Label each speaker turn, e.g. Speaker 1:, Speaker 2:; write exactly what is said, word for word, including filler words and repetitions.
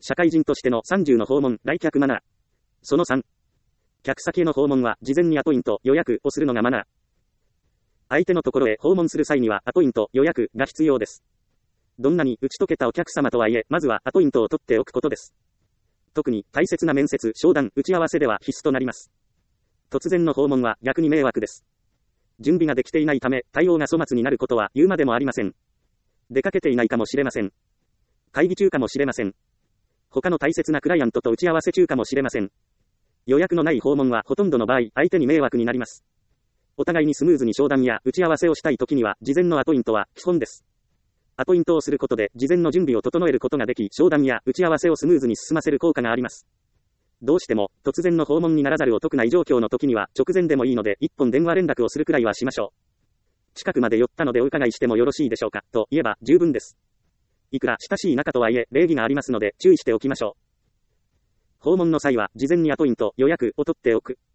Speaker 1: 社会人としてのさんじゅうの訪問、来客マナー。そのさん。客先への訪問は事前にアポイント、予約をするのがマナー。相手のところへ訪問する際にはアポイント、予約が必要です。どんなに打ち解けたお客様とはいえ、まずはアポイントを取っておくことです。特に大切な面接、商談、打ち合わせでは必須となります。突然の訪問は逆に迷惑です。準備ができていないため、対応が粗末になることは言うまでもありません。出かけていないかもしれません。会議中かもしれません。他の大切なクライアントと打ち合わせ中かもしれません。予約のない訪問はほとんどの場合、相手に迷惑になります。お互いにスムーズに商談や打ち合わせをしたいときには、事前のアポイントは基本です。アポイントをすることで、事前の準備を整えることができ、商談や打ち合わせをスムーズに進ませる効果があります。どうしても、突然の訪問にならざるを得ない状況の時には、直前でもいいので、一本電話連絡をするくらいはしましょう。近くまで寄ったのでお伺いしてもよろしいでしょうか、と言えば十分です。いくら親しい仲とはいえ、礼儀がありますので、注意しておきましょう。訪問の際は、事前にアポイント、予約を取っておく。